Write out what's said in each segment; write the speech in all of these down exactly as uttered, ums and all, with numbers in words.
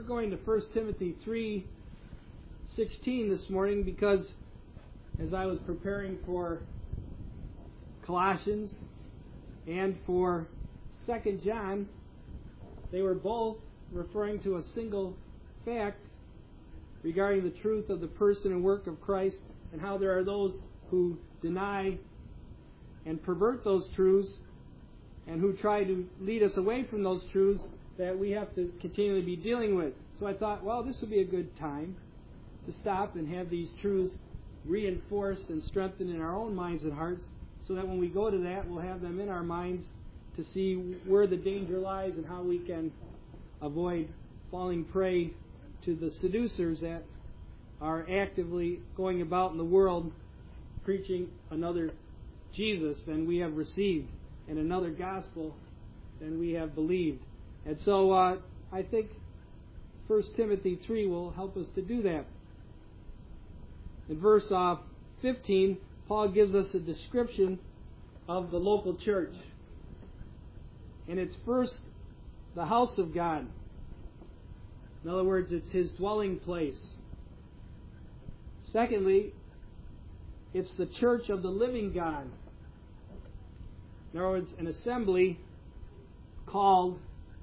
We're going to First Timothy three sixteen this morning because as I was preparing for Colossians and for Second John, they were both referring to a single fact regarding the truth of the person and work of Christ, and how there are those who deny and pervert those truths and who try to lead us away from those truths that we have to continually be dealing with. So I thought, well, this would be a good time to stop and have these truths reinforced and strengthened in our own minds and hearts, so that when we go to that, we'll have them in our minds to see where the danger lies and how we can avoid falling prey to the seducers that are actively going about in the world preaching another Jesus than we have received and another gospel than we have believed. And so uh, I think First Timothy three will help us to do that. In verse uh, fifteen, Paul gives us a description of the local church. And it's first the house of God. In other words, it's His dwelling place. Secondly, it's the church of the living God. In other words, an assembly called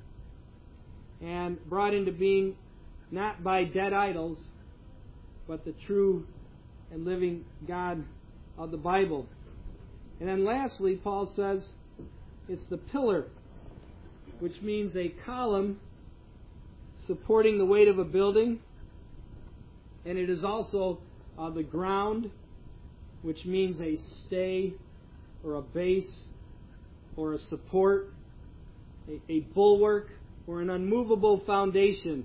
and brought into being not by dead idols, but the true and living God of the Bible. And then lastly, Paul says it's the pillar, which means a column supporting the weight of a building. And it is also uh, the ground, which means a stay or a base or a support, a, a bulwark or an unmovable foundation.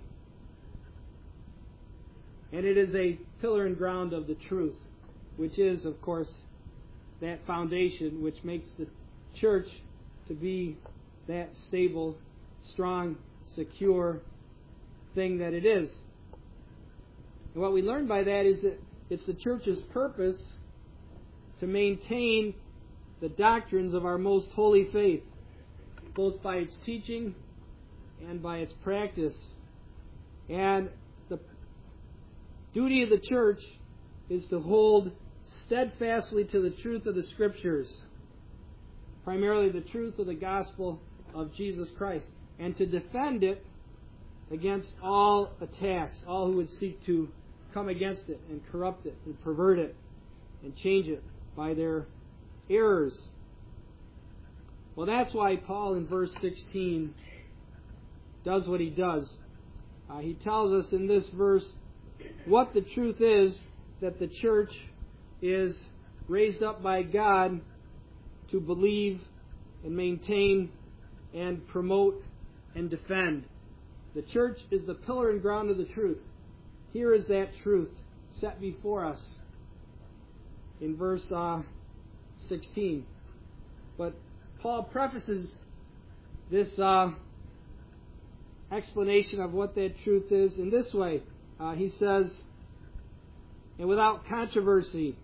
And it is a pillar and ground of the truth, which is, of course, that foundation which makes the church to be that stable, strong, secure thing that it is. And what we learn by that is that it's the church's purpose to maintain the doctrines of our most holy faith, both by its teaching and by its practice. And the duty of the church is to hold steadfastly to the truth of the Scriptures, primarily the truth of the gospel of Jesus Christ, and to defend it against all attacks, all who would seek to come against it and corrupt it and pervert it and change it by their errors. Well, that's why Paul in verse sixteen does what he does. Uh, he tells us in this verse what the truth is that the church is raised up by God to believe and maintain and promote and defend. The church is the pillar and ground of the truth. Here is that truth set before us in verse uh, sixteen. But Paul prefaces this uh, explanation of what that truth is in this way. Uh, he says, and without controversy.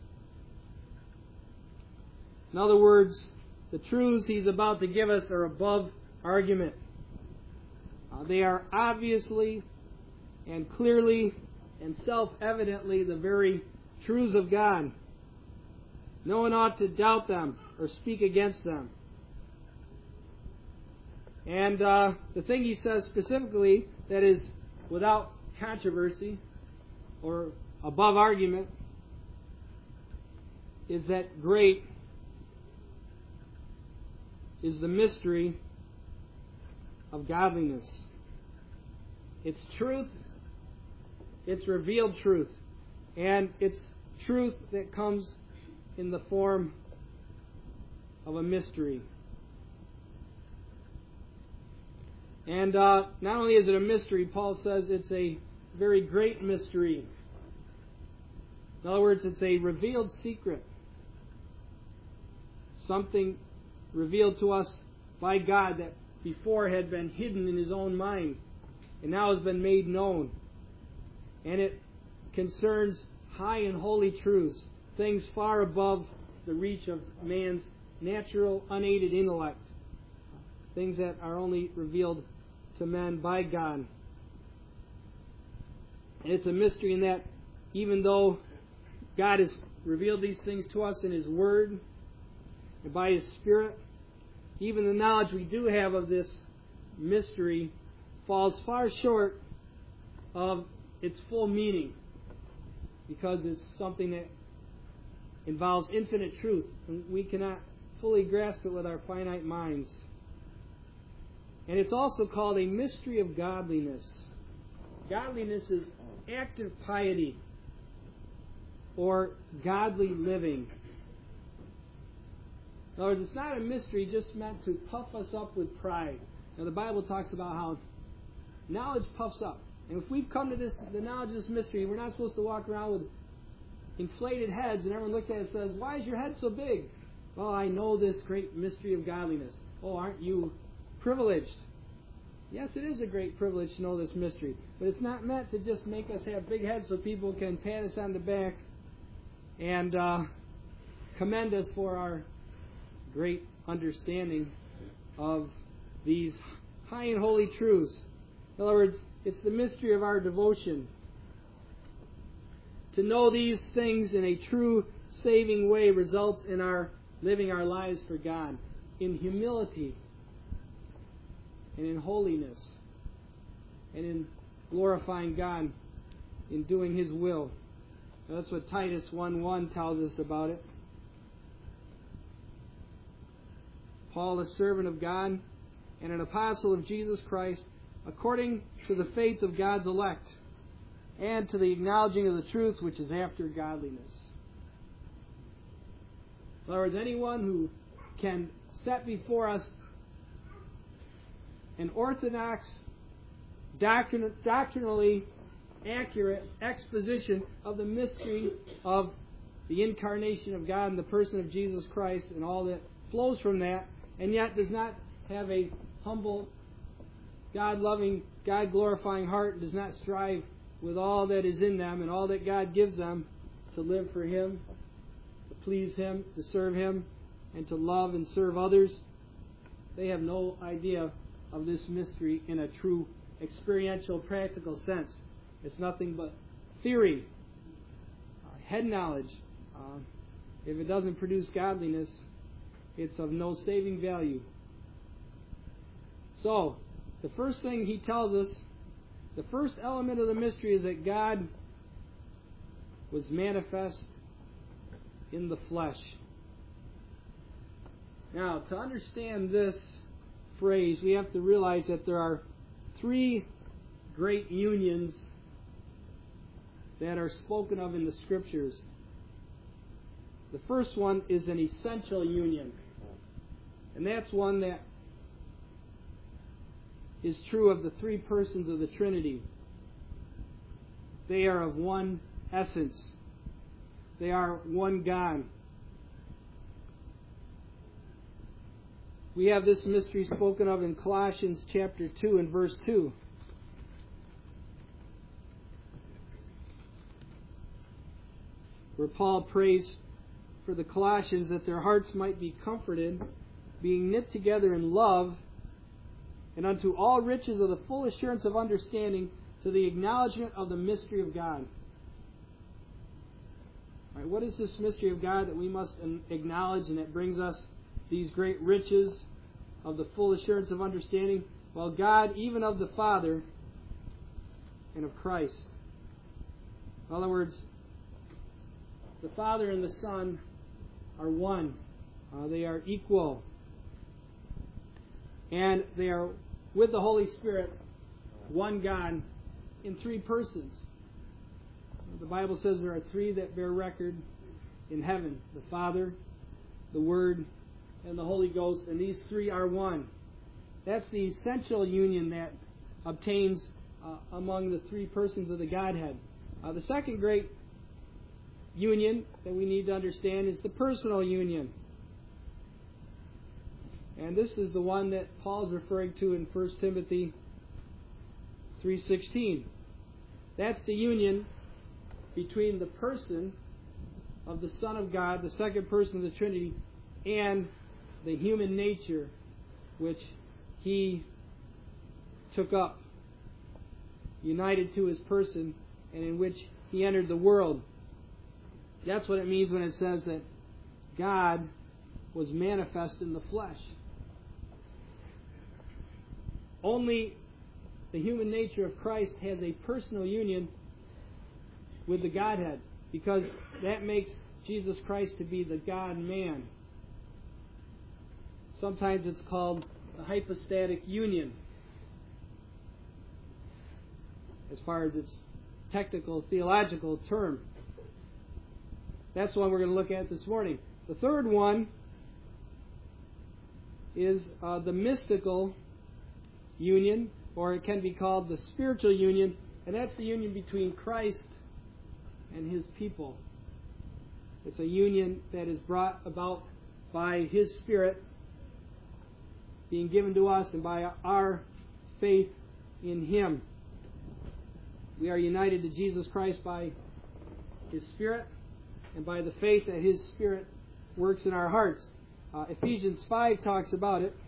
In other words, the truths he's about to give us are above argument. Uh, they are obviously and clearly and self-evidently the very truths of God. No one ought to doubt them or speak against them. And uh, the thing he says specifically that is without controversy or above argument is that great is the mystery of godliness. It's truth, it's revealed truth, and it's truth that comes in the form of a mystery. And uh, not only is it a mystery, Paul says it's a very great mystery. In other words, it's a revealed secret. Something revealed to us by God that before had been hidden in His own mind and now has been made known. And it concerns high and holy truths, things far above the reach of man's natural, unaided intellect, things that are only revealed to men by God. And it's a mystery in that even though God has revealed these things to us in His Word and by His Spirit, even the knowledge we do have of this mystery falls far short of its full meaning, because it's something that involves infinite truth, and we cannot fully grasp it with our finite minds. And it's also called a mystery of godliness. Godliness is active piety or godly living. In other words, it's not a mystery just meant to puff us up with pride. Now, the Bible talks about how knowledge puffs up. And if we've come to this, the knowledge of this mystery, we're not supposed to walk around with inflated heads and everyone looks at it and says, "Why is your head so big?" "Well, I know this great mystery of godliness." "Oh, aren't you privileged?" Yes, it is a great privilege to know this mystery. But it's not meant to just make us have big heads so people can pat us on the back and uh, commend us for our great understanding of these high and holy truths. In other words, it's the mystery of our devotion. To know these things in a true saving way results in our living our lives for God in humility and in holiness and in glorifying God in doing His will. Now, that's what Titus one one tells us about it. Paul, a servant of God and an apostle of Jesus Christ, according to the faith of God's elect, and to the acknowledging of the truth which is after godliness. In other words, anyone who can set before us an orthodox, doctrin- doctrinally accurate exposition of the mystery of the incarnation of God in the person of Jesus Christ and all that flows from that, and yet does not have a humble, God-loving, God-glorifying heart, and does not strive with all that is in them and all that God gives them to live for Him, to please Him, to serve Him, and to love and serve others, they have no idea of this mystery in a true experiential, practical sense. It's nothing but theory, uh, head knowledge. Uh, if it doesn't produce godliness, it's of no saving value. So, the first thing he tells us, the first element of the mystery is that God was manifest in the flesh. Now, to understand this phrase, we have to realize that there are three great unions that are spoken of in the Scriptures. The first one is an essential union. And that's one that is true of the three persons of the Trinity. They are of one essence. They are one God. We have this mystery spoken of in Colossians chapter two and verse two. Where Paul prays for the Colossians that their hearts might be comforted, being knit together in love, and unto all riches of the full assurance of understanding, to the acknowledgement of the mystery of God. All right, what is this mystery of God that we must acknowledge and that brings us these great riches of the full assurance of understanding? Well, God, even of the Father and of Christ. In other words, the Father and the Son are one. Uh, they are equal. And they are, with the Holy Spirit, one God in three persons. The Bible says there are three that bear record in heaven: the Father, the Word, and the Holy Ghost, and these three are one. That's the essential union that obtains uh, among the three persons of the Godhead. Uh, the second great union that we need to understand is the personal union. And this is the one that Paul's referring to in First Timothy three sixteen. That's the union between the person of the Son of God, the second person of the Trinity, and the human nature which He took up, united to His person, and in which He entered the world. That's what it means when it says that God was manifest in the flesh. Only the human nature of Christ has a personal union with the Godhead, because that makes Jesus Christ to be the God-man. Sometimes it's called the hypostatic union, as far as its technical, theological term. That's the one we're going to look at this morning. The third one is uh, the mystical union, or it can be called the spiritual union, and that's the union between Christ and His people. It's a union that is brought about by His Spirit being given to us and by our faith in Him. We are united to Jesus Christ by His Spirit and by the faith that His Spirit works in our hearts. Uh, Ephesians five talks about it.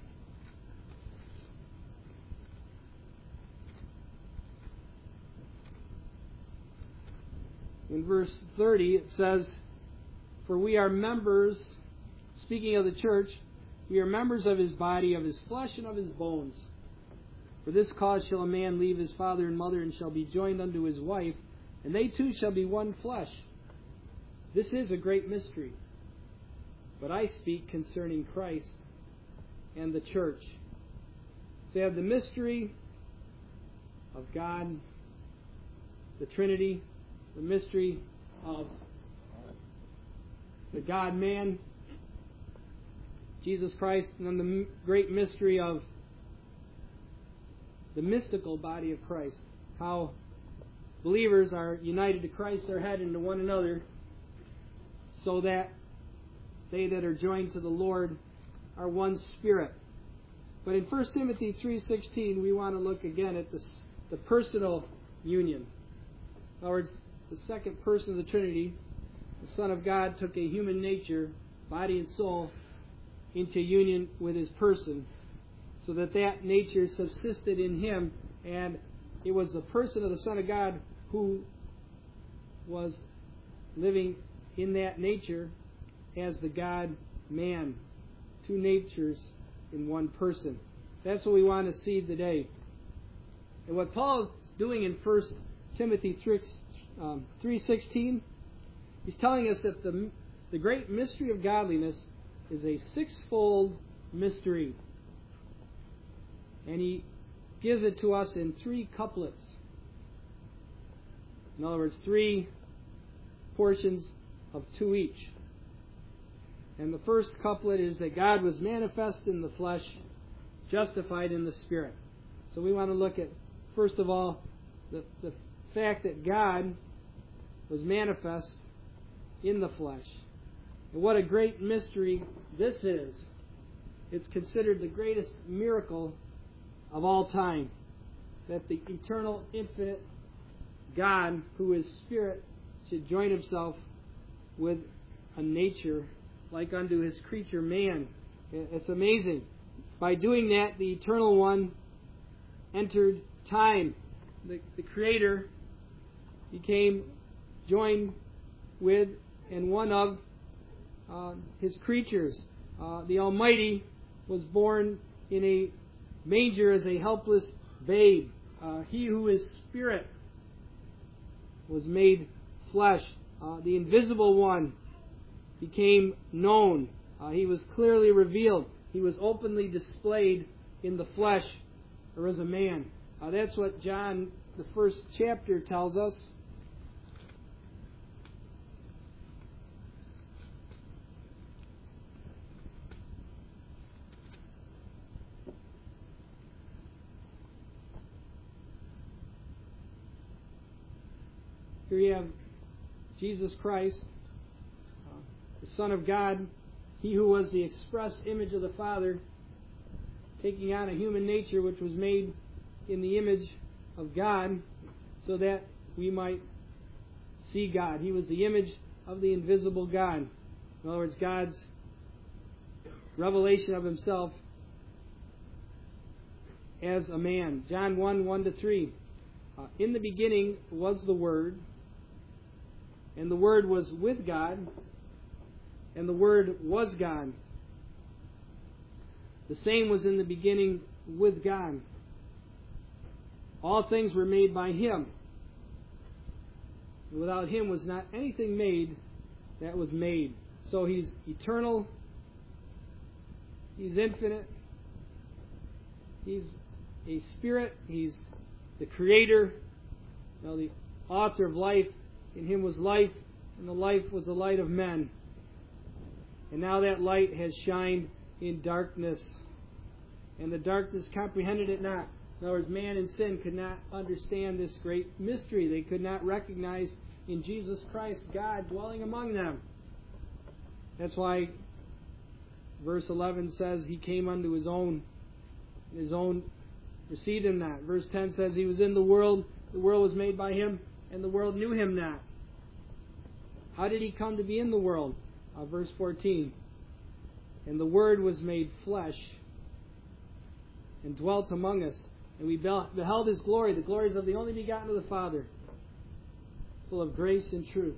In verse thirty it says, "For we are members," speaking of the church, "we are members of His body, of His flesh, and of His bones. For this cause shall a man leave his father and mother, and shall be joined unto his wife, and they two shall be one flesh. This is a great mystery, but I speak concerning Christ and the church." So you have the mystery of God, the Trinity, the mystery of the God-man, Jesus Christ, and then the great mystery of the mystical body of Christ. How believers are united to Christ, their head, and to one another, so that they that are joined to the Lord are one spirit. But in First Timothy three sixteen, we want to look again at this, the personal union. In other words, the second person of the Trinity, the Son of God, took a human nature, body and soul, into union with His person, so that that nature subsisted in Him, and it was the person of the Son of God who was living in that nature as the God-man. Two natures in one person. That's what we want to see today. And what Paul is doing in First Timothy three sixteen, he's telling us that the, the great mystery of godliness is a sixfold mystery. And he gives it to us in three couplets. In other words, three portions of two each. And the first couplet is that God was manifest in the flesh, justified in the Spirit. So we want to look at, first of all, the, the fact that God was manifest in the flesh. And what a great mystery this is. It's considered the greatest miracle of all time, that the eternal, infinite God, who is Spirit, should join Himself with a nature like unto His creature man. It's amazing. By doing that, the Eternal One entered time. The, the Creator became joined with and one of uh, His creatures. Uh, the Almighty was born in a manger as a helpless babe. Uh, he who is Spirit was made flesh. Uh, the Invisible One became known. Uh, he was clearly revealed. He was openly displayed in the flesh, or as a man. Uh, that's what John, the first chapter, tells us. Here you have Jesus Christ, uh, the Son of God, He who was the express image of the Father, taking on a human nature which was made in the image of God, so that we might see God. He was the image of the invisible God. In other words, God's revelation of Himself as a man. John one, one to three. Uh, in the beginning was the Word, and the Word was with God, and the Word was God. The same was in the beginning with God. All things were made by Him. Without Him was not anything made that was made. So He's eternal. He's infinite. He's a spirit. He's the creator. You know, the author of life. In Him was life, and the life was the light of men. And now that light has shined in darkness, and the darkness comprehended it not. In other words, man in sin could not understand this great mystery. They could not recognize in Jesus Christ God dwelling among them. That's why verse eleven says He came unto His own, and His own received Him not. Verse ten says He was in the world, the world was made by Him, and the world knew Him not. How did He come to be in the world? Uh, verse fourteen. And the Word was made flesh and dwelt among us. And we beheld His glory, the glories of the only begotten of the Father, full of grace and truth.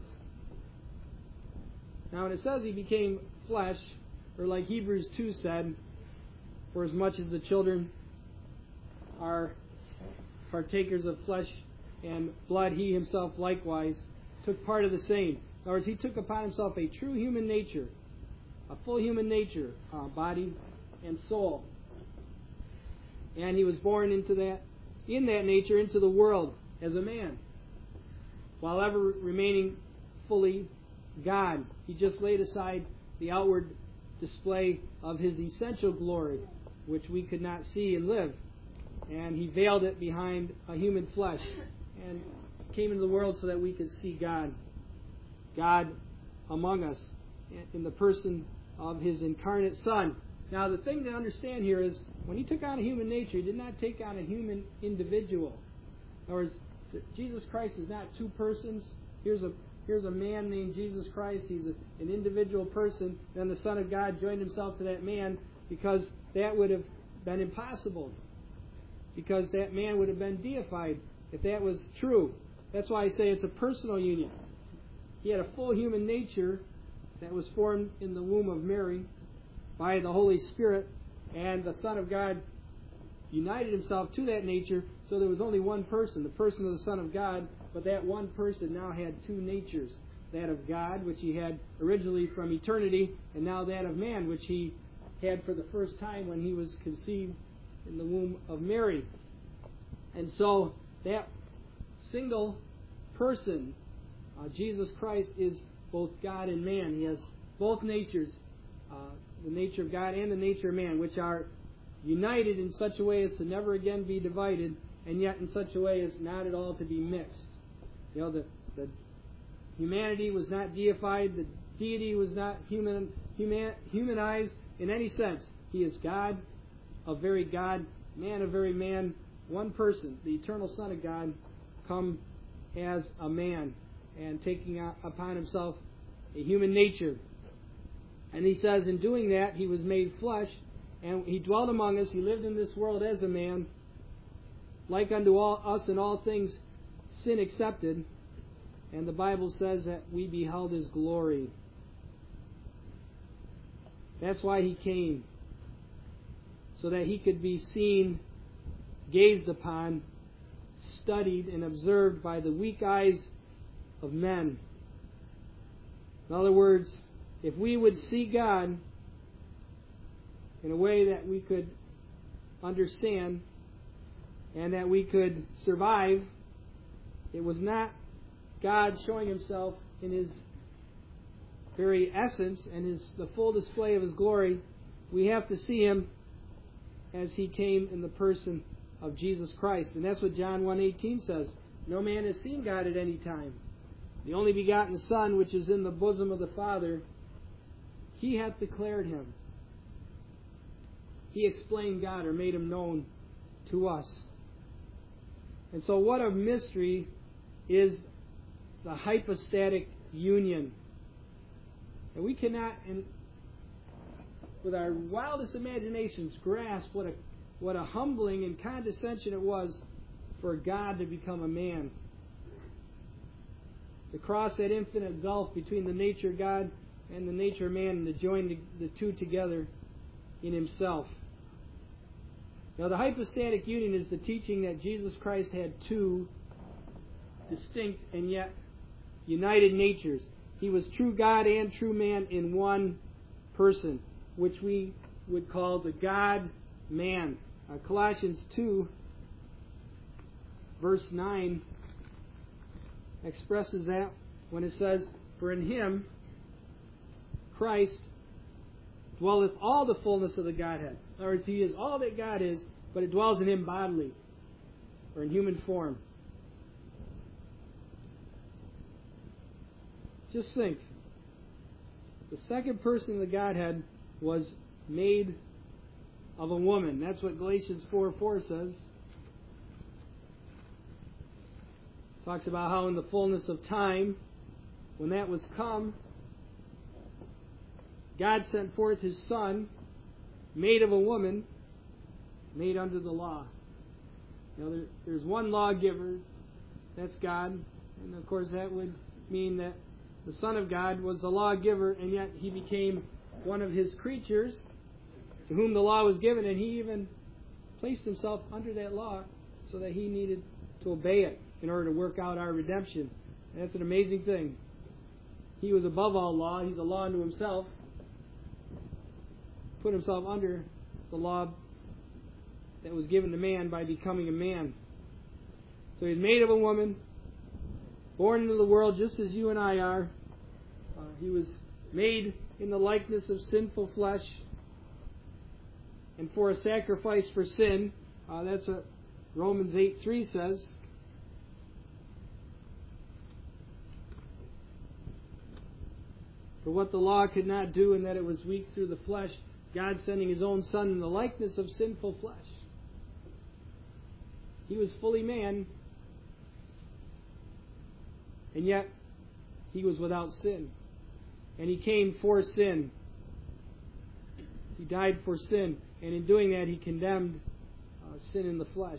Now when it says He became flesh, or like Hebrews two said, for as much as the children are partakers of flesh and blood, He Himself likewise took part of the same. In other words, He took upon Himself a true human nature, a full human nature, uh, body and soul. And He was born into that, in that nature, into the world as a man, while ever remaining fully God. He just laid aside the outward display of His essential glory, which we could not see and live. And He veiled it behind a human flesh and came into the world so that we could see God. God among us in the person of His incarnate Son. Now the thing to understand here is when He took on a human nature, He did not take on a human individual. In other words, Jesus Christ is not two persons. Here's a here's a man named Jesus Christ. He's a, an individual person. Then the Son of God joined Himself to that man, because that would have been impossible. Because that man would have been deified if that was true. That's why I say it's a personal union. He had a full human nature that was formed in the womb of Mary by the Holy Spirit, and the Son of God united Himself to that nature, so there was only one person, the person of the Son of God, but that one person now had two natures, that of God, which He had originally from eternity, and now that of man, which He had for the first time when He was conceived in the womb of Mary. And so that single person, uh, Jesus Christ, is both God and man. He has both natures, uh, the nature of God and the nature of man, which are united in such a way as to never again be divided, and yet in such a way as not at all to be mixed. You know, the, the humanity was not deified, the deity was not human, human humanized in any sense. He is God, a very God, man, a very man, one person, the eternal Son of God, come as a man and taking upon Himself a human nature. And He says in doing that, He was made flesh, and He dwelt among us. He lived in this world as a man, like unto all, us in all things, sin accepted. And the Bible says that we beheld His glory. That's why He came, so that He could be seen, gazed upon, studied, and observed by the weak eyes of men. In other words, if we would see God in a way that we could understand and that we could survive, it was not God showing Himself in His very essence and His the full display of His glory. We have to see Him as He came in the person of Jesus Christ. And that's what John one eighteen says. No man has seen God at any time. The only begotten Son, which is in the bosom of the Father, He hath declared Him. He explained God, or made Him known to us. And so what a mystery is the hypostatic union. And we cannot, in, with our wildest imaginations, grasp what a, what a humbling and condescension it was for God to become a man. To cross that infinite gulf between the nature of God and the nature of man, and to join the, the two together in Himself. Now, the hypostatic union is the teaching that Jesus Christ had two distinct and yet united natures. He was true God and true man in one person, which we would call the God-man. Uh, Colossians two, verse nine, expresses that when it says, "For in Him, Christ, dwelleth all the fullness of the Godhead." In other words, He is all that God is, but it dwells in Him bodily, or in human form. Just think. The second person of the Godhead was made of a woman. That's what Galatians four four says. Talks about how in the fullness of time, when that was come, God sent forth His Son, made of a woman, made under the law. Now, there, there's one lawgiver, that's God, and of course that would mean that the Son of God was the lawgiver, and yet He became one of His creatures to whom the law was given, and He even placed Himself under that law so that He needed to obey it in order to work out our redemption. And that's an amazing thing. He was above all law. He's a law unto Himself. Put Himself under the law that was given to man by becoming a man. So He's made of a woman, born into the world just as you and I are. Uh, he was made in the likeness of sinful flesh, and for a sacrifice for sin. Uh, that's what Romans eight three says. For what the law could not do, in that it was weak through the flesh, God sending His own Son in the likeness of sinful flesh. He was fully man, and yet He was without sin. And He came for sin. He died for sin. And in doing that, He condemned uh, sin in the flesh.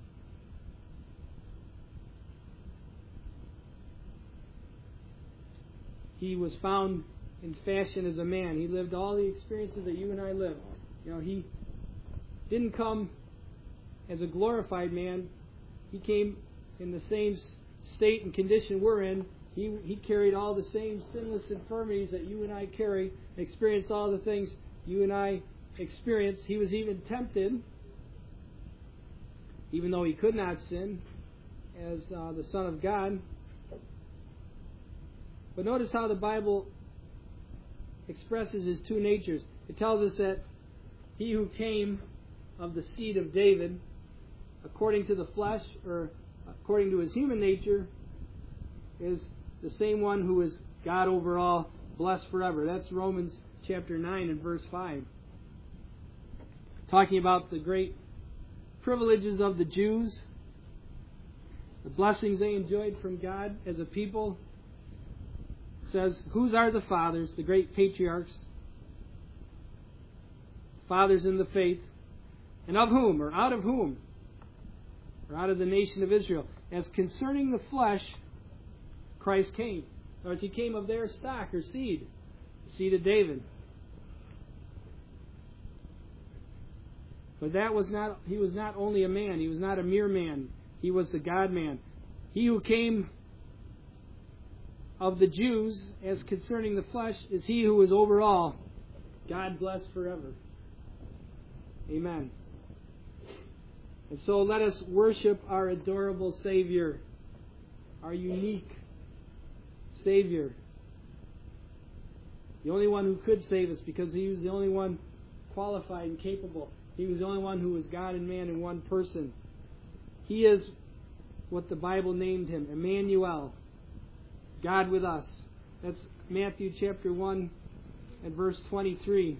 He was found in fashion as a man. He lived all the experiences that you and I live. You know, He didn't come as a glorified man. He came in the same state and condition we're in. He, he carried all the same sinless infirmities that you and I carry, experienced all the things you and I experience. He was even tempted, even though He could not sin, as uh, the Son of God. But notice how the Bible expresses His two natures. It tells us that He who came of the seed of David, according to the flesh, or according to His human nature, is the same one who is God over all, blessed forever. That's Romans chapter nine and verse five. Talking about the great privileges of the Jews, the blessings they enjoyed from God as a people. It says, whose are the fathers, the great patriarchs, fathers in the faith, and of whom, or out of whom, or out of the nation of Israel, as concerning the flesh, Christ came. In other words, He came of their stock or seed, the seed of David. But that was not, He was not only a man, He was not a mere man, He was the God-man. He who came of the Jews, as concerning the flesh, is He who is over all, God blessed forever. Amen. And so let us worship our adorable Savior, our unique Savior, the only one who could save us, because He was the only one qualified and capable. He was the only one who was God and man in one person. He is what the Bible named Him, Emmanuel, God with us. That's Matthew chapter one and verse twenty-three.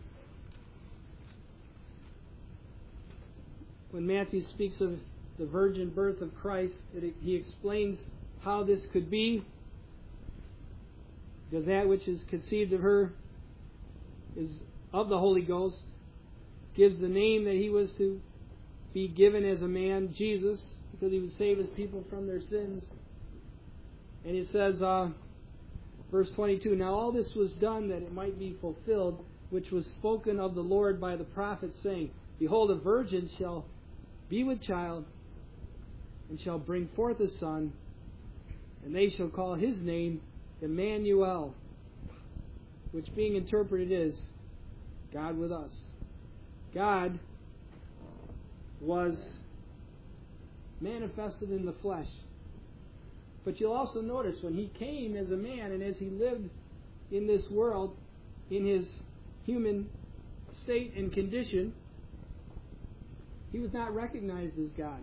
When Matthew speaks of the virgin birth of Christ, it, he explains how this could be. Because that which is conceived of her is of the Holy Ghost, gives the name that He was to be given as a man, Jesus, because He would save His people from their sins. And it says, uh, verse twenty-two, now all this was done that it might be fulfilled, which was spoken of the Lord by the prophet, saying, behold, a virgin shall be with child, and shall bring forth a son, and they shall call his name Emmanuel, which being interpreted is God with us. God was manifested in the flesh. But you'll also notice when He came as a man and as He lived in this world in His human state and condition, He was not recognized as God.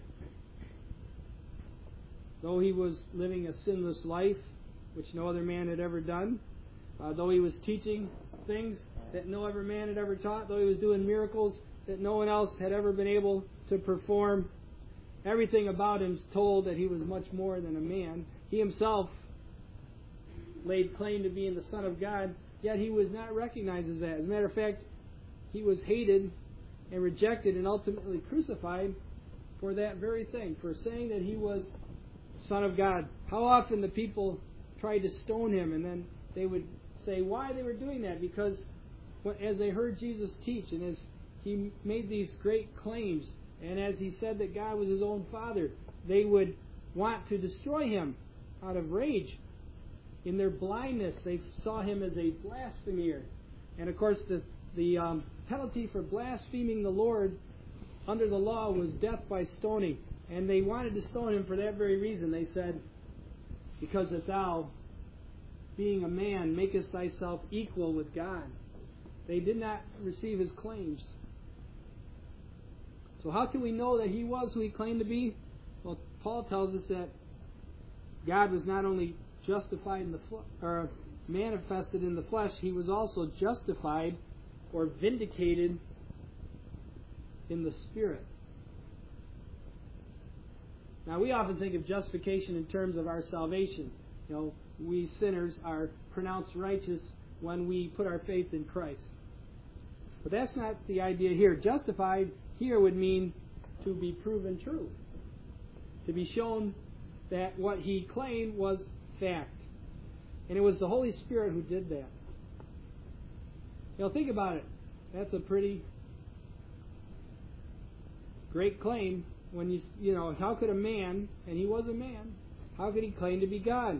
Though He was living a sinless life, which no other man had ever done, uh, though He was teaching things that no other man had ever taught, though He was doing miracles that no one else had ever been able to perform, everything about Him told that He was much more than a man. He Himself laid claim to being the Son of God, yet He was not recognized as that. As a matter of fact, He was hated and rejected and ultimately crucified for that very thing, for saying that He was the Son of God. How often the people tried to stone Him, and then they would say why they were doing that, because as they heard Jesus teach and as He made these great claims, and as He said that God was His own Father, they would want to destroy Him out of rage. In their blindness, they saw Him as a blasphemer. And of course, the, the um, penalty for blaspheming the Lord under the law was death by stoning. And they wanted to stone Him for that very reason. They said, because that thou, being a man, makest thyself equal with God. They did not receive His claims. So how can we know that He was who He claimed to be? Well, Paul tells us that God was not only justified in the fl- or manifested in the flesh, He was also justified or vindicated in the Spirit. Now, we often think of justification in terms of our salvation. You know, we sinners are pronounced righteous when we put our faith in Christ. But that's not the idea here. Justified here would mean to be proven true. To be shown that what He claimed was fact. And it was the Holy Spirit who did that. You know, think about it. That's a pretty great claim. When you, you know, how could a man, and He was a man, how could He claim to be God?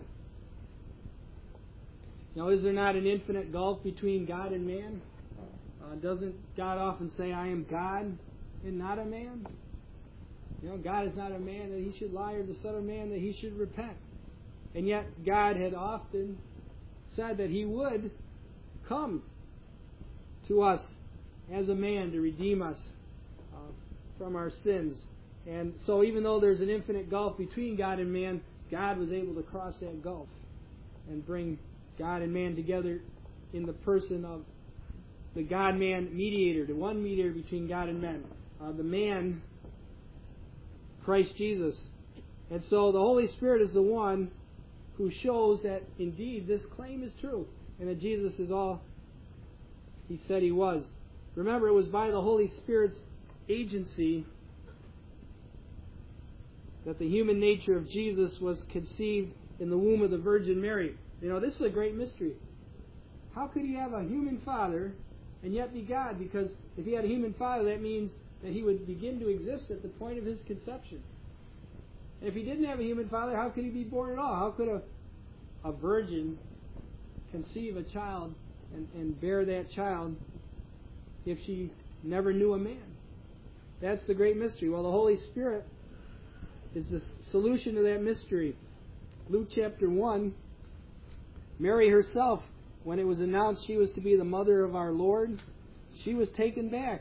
Now, is there not an infinite gulf between God and man? Uh, doesn't God often say, I am God and not a man? You know, God is not a man that He should lie, or the Son of Man that He should repent. And yet, God had often said that He would come to us as a man to redeem us uh, from our sins. And so even though there's an infinite gulf between God and man, God was able to cross that gulf and bring God and man together in the person of the God-man mediator, the one mediator between God and men, uh, the man, Christ Jesus. And so the Holy Spirit is the one who shows that indeed this claim is true and that Jesus is all He said He was. Remember, it was by the Holy Spirit's agency that the human nature of Jesus was conceived in the womb of the Virgin Mary. You know, this is a great mystery. How could He have a human father and yet be God? Because if He had a human father, that means that He would begin to exist at the point of His conception. And if He didn't have a human father, how could He be born at all? How could a, a virgin conceive a child and, and bear that child if she never knew a man? That's the great mystery. Well, the Holy Spirit is the solution to that mystery. Luke chapter one, Mary herself, when it was announced she was to be the mother of our Lord, she was taken back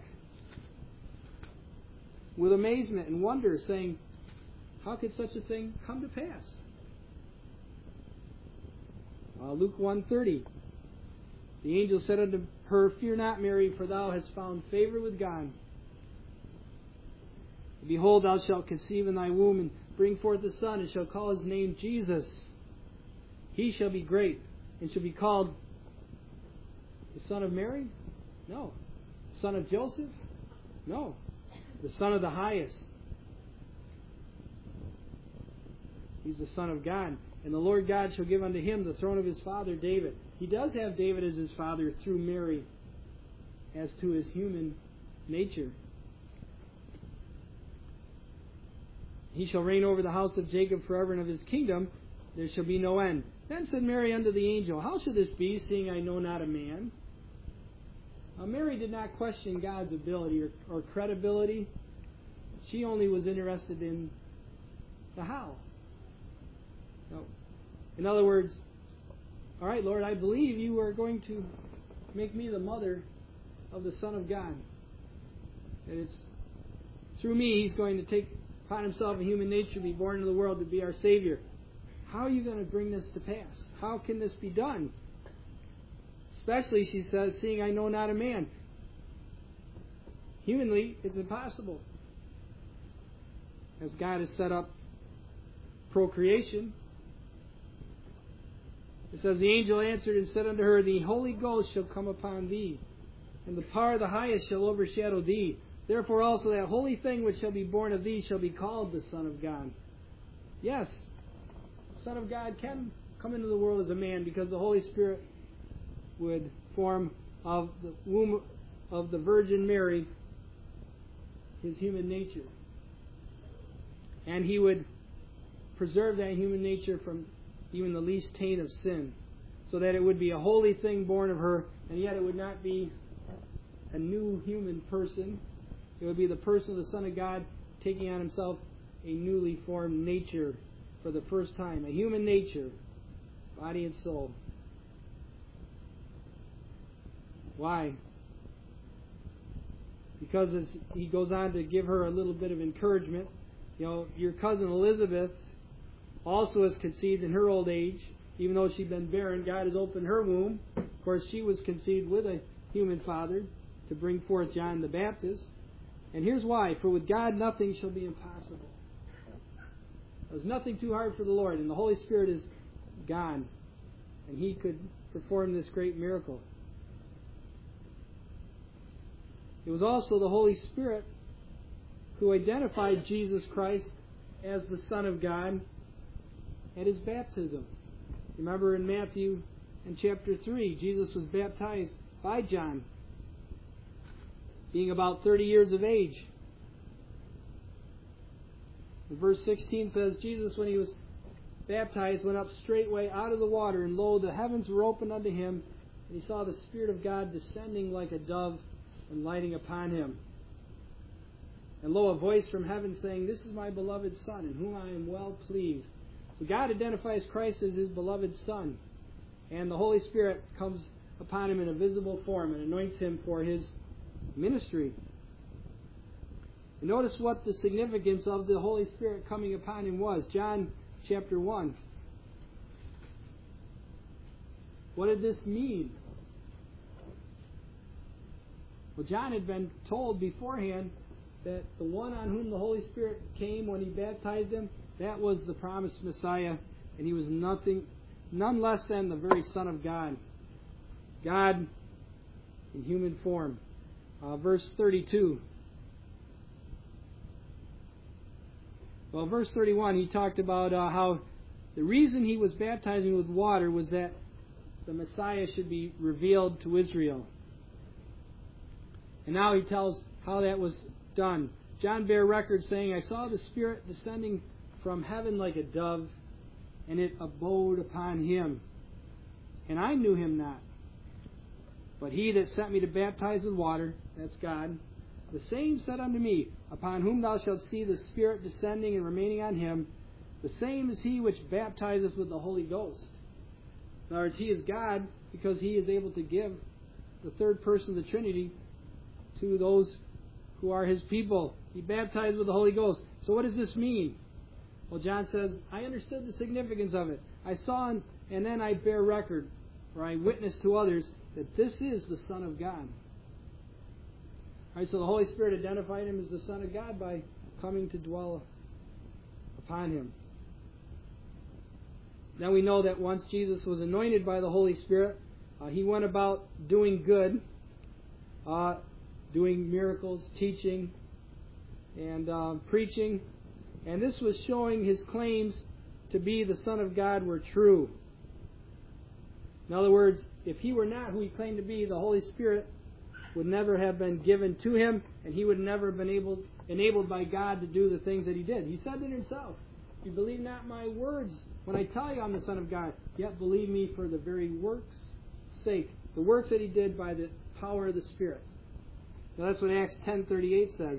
with amazement and wonder, saying, how could such a thing come to pass? Uh, Luke one thirty, the angel said unto her, fear not, Mary, for thou hast found favor with God. Behold, thou shalt conceive in thy womb, and bring forth a son, and shall call his name Jesus. He shall be great, and shall be called the Son of Mary? No. Son of Joseph? No. The Son of the Highest. He's the Son of God. And the Lord God shall give unto him the throne of his father David. He does have David as his father through Mary as to his human nature. He shall reign over the house of Jacob forever, and of his kingdom there shall be no end. Then said Mary unto the angel, How shall this be, seeing I know not a man? Now, Mary did not question God's ability or, or credibility. She only was interested in the how. No. In other words, all right, Lord, I believe you are going to make me the mother of the Son of God. And it's through me He's going to take upon Himself a human nature, be born into the world to be our Savior. How are you going to bring this to pass? How can this be done? Especially, she says, seeing I know not a man. Humanly, it's impossible. As God has set up procreation, it says, The angel answered and said unto her, The Holy Ghost shall come upon thee, and the power of the highest shall overshadow thee. Therefore also that holy thing which shall be born of thee shall be called the Son of God. Yes, the Son of God can come into the world as a man, because the Holy Spirit would form of the womb of the Virgin Mary His human nature. And He would preserve that human nature from even the least taint of sin, so that it would be a holy thing born of her, and yet it would not be a new human person. It would be the person of the Son of God taking on Himself a newly formed nature for the first time, a human nature, body and soul. Why? Because as he goes on to give her a little bit of encouragement, you know, your cousin Elizabeth also has conceived in her old age, even though she'd been barren. God has opened her womb. Of course, she was conceived with a human father to bring forth John the Baptist. And here's why. For with God nothing shall be impossible. There's nothing too hard for the Lord, and the Holy Spirit is gone, and He could perform this great miracle. It was also the Holy Spirit who identified Jesus Christ as the Son of God at His baptism. Remember in Matthew in chapter three, Jesus was baptized by John, being about thirty years of age. And verse sixteen says, Jesus, when He was baptized, went up straightway out of the water, and lo, the heavens were opened unto Him, and He saw the Spirit of God descending like a dove and lighting upon Him. And lo, a voice from heaven saying, This is my beloved Son, in whom I am well pleased. So God identifies Christ as His beloved Son, and the Holy Spirit comes upon Him in a visible form and anoints Him for His ministry. And notice what the significance of the Holy Spirit coming upon Him was. John chapter one. What did this mean? Well, John had been told beforehand that the one on whom the Holy Spirit came when He baptized Him, that was the promised Messiah, and He was nothing, none less than the very Son of God. God in human form. Uh, verse thirty-two. Well, verse thirty-one, he talked about uh, how the reason He was baptizing with water was that the Messiah should be revealed to Israel. And now he tells how that was done. John bare record saying, I saw the Spirit descending from heaven like a dove, and it abode upon Him. And I knew Him not. But He that sent me to baptize with water, that's God, the same said unto me, Upon whom thou shalt see the Spirit descending and remaining on Him, the same is He which baptizeth with the Holy Ghost. In other words, He is God because He is able to give the third person of the Trinity to those who are His people. He baptized with the Holy Ghost. So what does this mean? Well, John says, I understood the significance of it. I saw and, and then I bear record, or I witness to others, that this is the Son of God. All right, so the Holy Spirit identified Him as the Son of God by coming to dwell upon Him. Now we know that once Jesus was anointed by the Holy Spirit, uh, He went about doing good, uh, doing miracles, teaching, and uh, preaching. And this was showing His claims to be the Son of God were true. In other words, if he were not who he claimed to be, the Holy Spirit would never have been given to him, and he would never have been able, enabled by God to do the things that he did. He said it himself. You believe not my words when I tell you I'm the Son of God, yet believe me for the very works' sake. The works that he did by the power of the Spirit. Now that's what Acts ten thirty-eight says.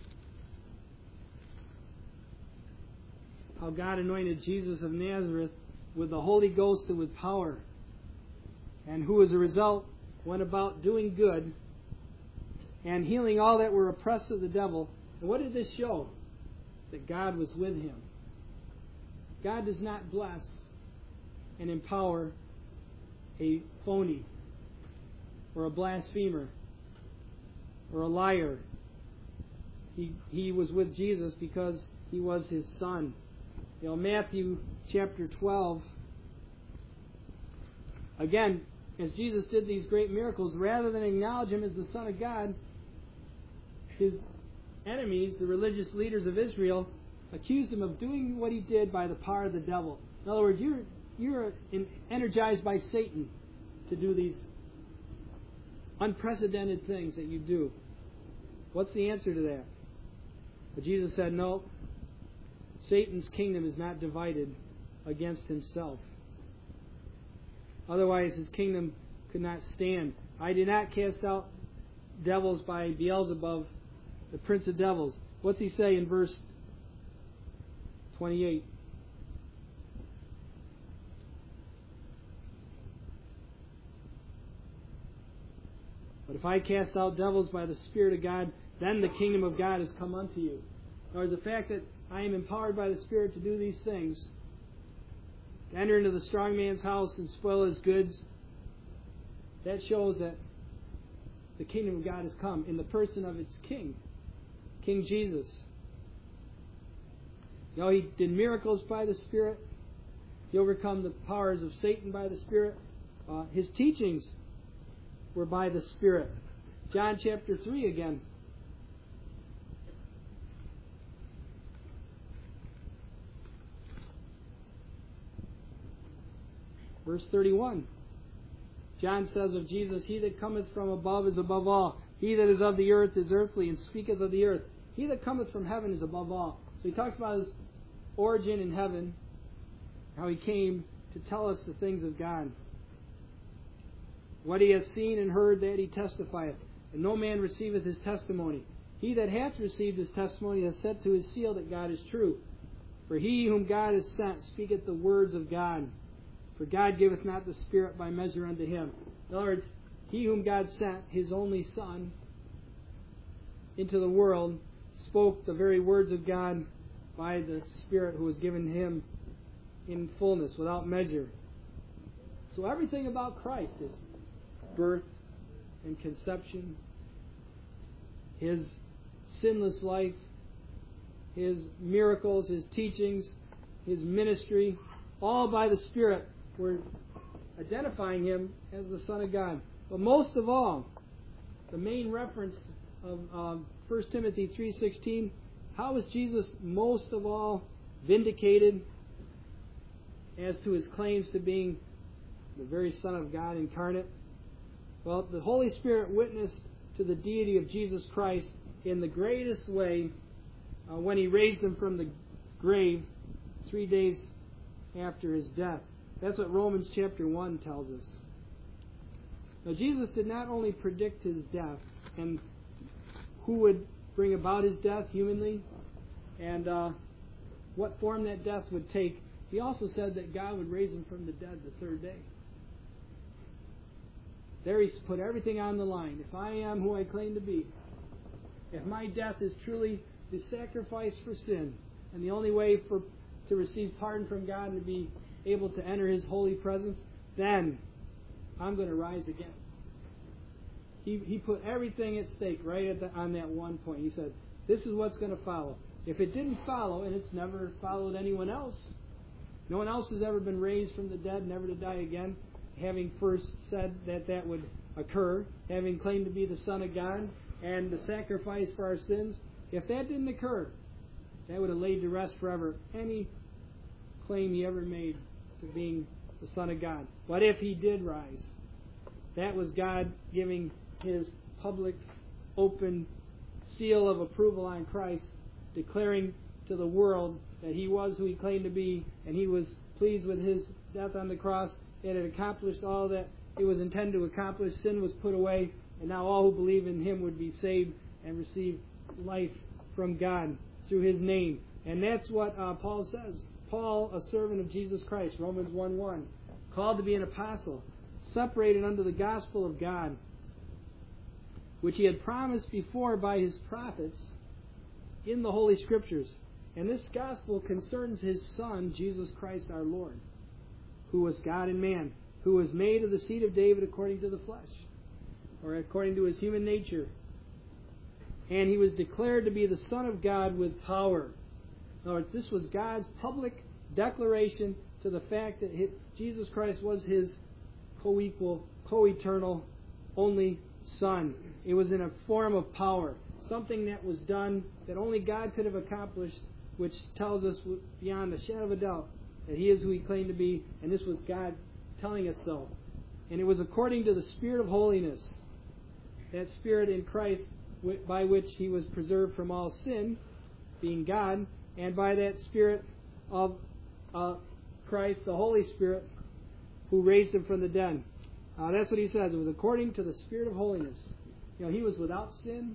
How God anointed Jesus of Nazareth with the Holy Ghost and with power, and who as a result went about doing good and healing all that were oppressed of the devil. And what did this show? That God was with him. God does not bless and empower a phony or a blasphemer or a liar. He, he was with Jesus because he was his son. You know, Matthew chapter twelve, again, as Jesus did these great miracles, rather than acknowledge him as the Son of God, his enemies, the religious leaders of Israel, accused him of doing what he did by the power of the devil. In other words, you're, you're energized by Satan to do these unprecedented things that you do. What's the answer to that? But Jesus said, no, Satan's kingdom is not divided against himself. Otherwise, his kingdom could not stand. I did not cast out devils by Beelzebub, the prince of devils. What's he say in verse twenty-eight? But if I cast out devils by the Spirit of God, then the kingdom of God has come unto you. In other words, the fact that I am empowered by the Spirit to do these things, to enter into the strong man's house and spoil his goods, that shows that the kingdom of God has come in the person of its king, King Jesus. You know, he did miracles by the Spirit. He overcome the powers of Satan by the Spirit. Uh, his teachings were by the Spirit. John chapter three again. Verse thirty-one. John says of Jesus, he that cometh from above is above all. He that is of the earth is earthly, and speaketh of the earth. He that cometh from heaven is above all. So he talks about his origin in heaven, how he came to tell us the things of God. What he hath seen and heard, that he testifieth. And no man receiveth his testimony. He that hath received his testimony hath set to his seal that God is true. For he whom God has sent speaketh the words of God. For God giveth not the Spirit by measure unto him. In other words, he whom God sent, his only Son, into the world, spoke the very words of God by the Spirit who was given him in fullness, without measure. So everything about Christ is birth and conception, his sinless life, his miracles, his teachings, his ministry, all by the Spirit. We're identifying him as the Son of God. But most of all, the main reference of uh, First Timothy three sixteen, how is Jesus most of all vindicated as to his claims to being the very Son of God incarnate? Well, the Holy Spirit witnessed to the deity of Jesus Christ in the greatest way uh, when he raised him from the grave three days after his death. That's what Romans chapter one tells us. Now, Jesus did not only predict his death and who would bring about his death humanly and uh, what form that death would take. He also said that God would raise him from the dead the third day. There he put everything on the line. If I am who I claim to be, if my death is truly the sacrifice for sin and the only way for to receive pardon from God and to be able to enter his holy presence, then I'm going to rise again. He he put everything at stake right at the, on that one point. He said, this is what's going to follow. If it didn't follow, and it's never followed anyone else, no one else has ever been raised from the dead, never to die again, having first said that that would occur, having claimed to be the Son of God and the sacrifice for our sins, if that didn't occur, that would have laid to rest forever any claim he ever made to being the Son of God. What if he did rise? That was God giving his public, open seal of approval on Christ, declaring to the world that he was who he claimed to be, and he was pleased with his death on the cross. It had accomplished all that it was intended to accomplish. Sin was put away, and now all who believe in him would be saved and receive life from God through his name. And that's what uh, Paul says. Paul, a servant of Jesus Christ, Romans one one, called to be an apostle, separated unto the gospel of God, which he had promised before by his prophets in the Holy Scriptures. And this gospel concerns his Son, Jesus Christ our Lord, who was God and man, who was made of the seed of David according to the flesh, or according to his human nature. And he was declared to be the Son of God with power. In other words, this was God's public declaration to the fact that Jesus Christ was his co-equal, co-eternal, only Son. It was in a form of power, something that was done that only God could have accomplished, which tells us beyond a shadow of a doubt that he is who he claimed to be, and this was God telling us so. And it was according to the Spirit of holiness, that Spirit in Christ by which he was preserved from all sin, being God, and by that Spirit of uh, Christ, the Holy Spirit, who raised him from the dead. Uh, that's what he says. It was according to the Spirit of holiness. You know, he was without sin,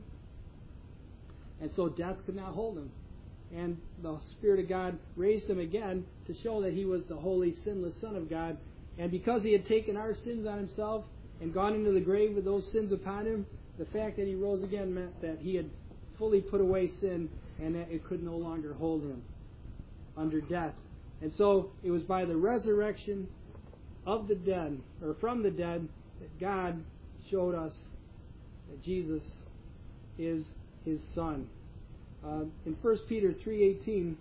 and so death could not hold him. And the Spirit of God raised him again to show that he was the holy, sinless Son of God. And because he had taken our sins on himself and gone into the grave with those sins upon him, the fact that he rose again meant that he had fully put away sin and that it could no longer hold him under death. And so it was by the resurrection of the dead, or from the dead, that God showed us that Jesus is his Son. Uh, in First Peter three eighteen,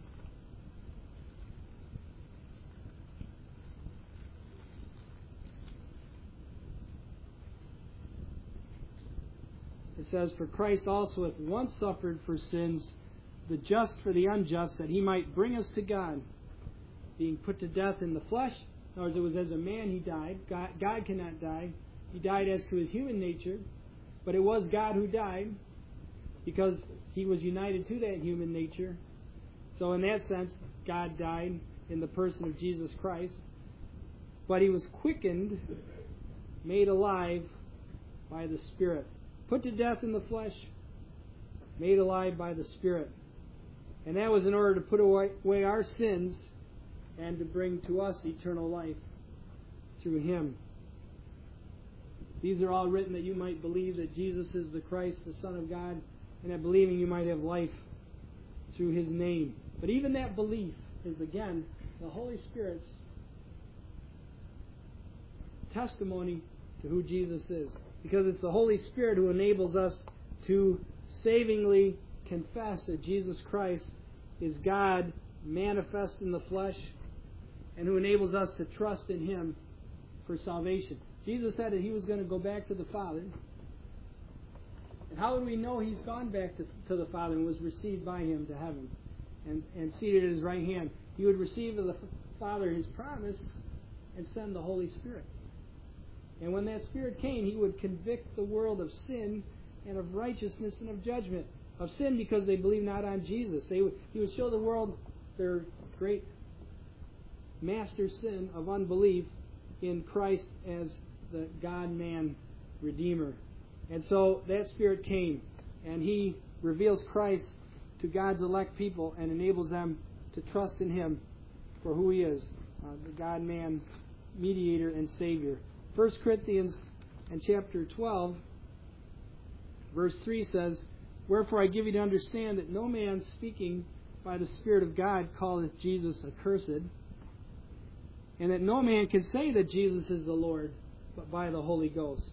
it says, "For Christ also hath once suffered for sins, the just for the unjust, that he might bring us to God, being put to death in the flesh." In other words, it was as a man he died. God, God cannot die. He died as to his human nature, but it was God who died because he was united to that human nature. So in that sense, God died in the person of Jesus Christ. But he was quickened, made alive by the Spirit. Put to death in the flesh, made alive by the Spirit. And that was in order to put away our sins and to bring to us eternal life through him. These are all written that you might believe that Jesus is the Christ, the Son of God, and that believing you might have life through his name. But even that belief is, again, the Holy Spirit's testimony to who Jesus is. Because it's the Holy Spirit who enables us to savingly confess that Jesus Christ is God manifest in the flesh, and who enables us to trust in him for salvation. Jesus said that he was going to go back to the Father. And how would we know he's gone back to, to the Father and was received by him to heaven and, and seated at his right hand? He would receive of the Father his promise and send the Holy Spirit. And when that Spirit came, he would convict the world of sin and of righteousness and of judgment. Of sin because they believe not on Jesus. They would, he would show the world their great master sin of unbelief in Christ as the God-man Redeemer. And so that Spirit came, and he reveals Christ to God's elect people and enables them to trust in him for who he is, uh, the God-man mediator and Savior. First Corinthians and chapter twelve, verse three says, "Wherefore I give you to understand that no man speaking by the Spirit of God calleth Jesus accursed, and that no man can say that Jesus is the Lord but by the Holy Ghost."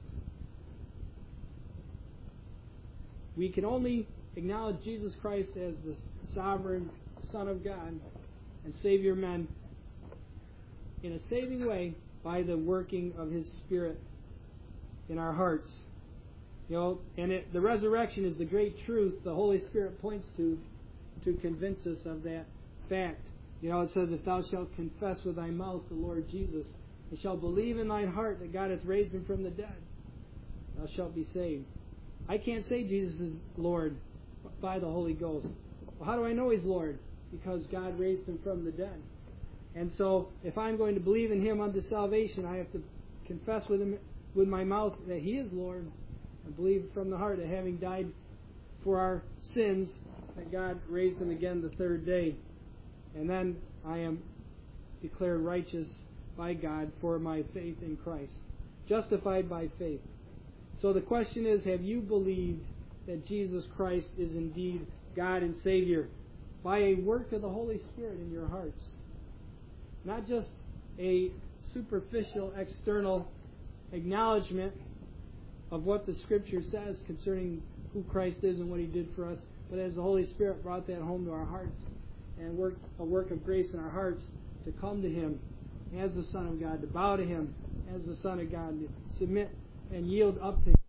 We can only acknowledge Jesus Christ as the sovereign Son of God and Savior of men in a saving way by the working of his Spirit in our hearts. You know, and it, the resurrection is the great truth the Holy Spirit points to to convince us of that fact. You know, it says, if thou shalt confess with thy mouth the Lord Jesus, and shalt believe in thine heart that God hath raised him from the dead, thou shalt be saved. I can't say Jesus is Lord by the Holy Ghost. Well, how do I know he's Lord? Because God raised him from the dead. And so, if I'm going to believe in him unto salvation, I have to confess with him with my mouth that he is Lord, and believe from the heart that having died for our sins, that God raised him again the third day. And then I am declared righteous by God for my faith in Christ. Justified by faith. So the question is, have you believed that Jesus Christ is indeed God and Savior by a work of the Holy Spirit in your hearts? Not just a superficial, external acknowledgement of what the Scripture says concerning who Christ is and what He did for us, but as the Holy Spirit brought that home to our hearts and worked a work of grace in our hearts to come to Him as the Son of God, to bow to Him as the Son of God, to submit and yield up to Him.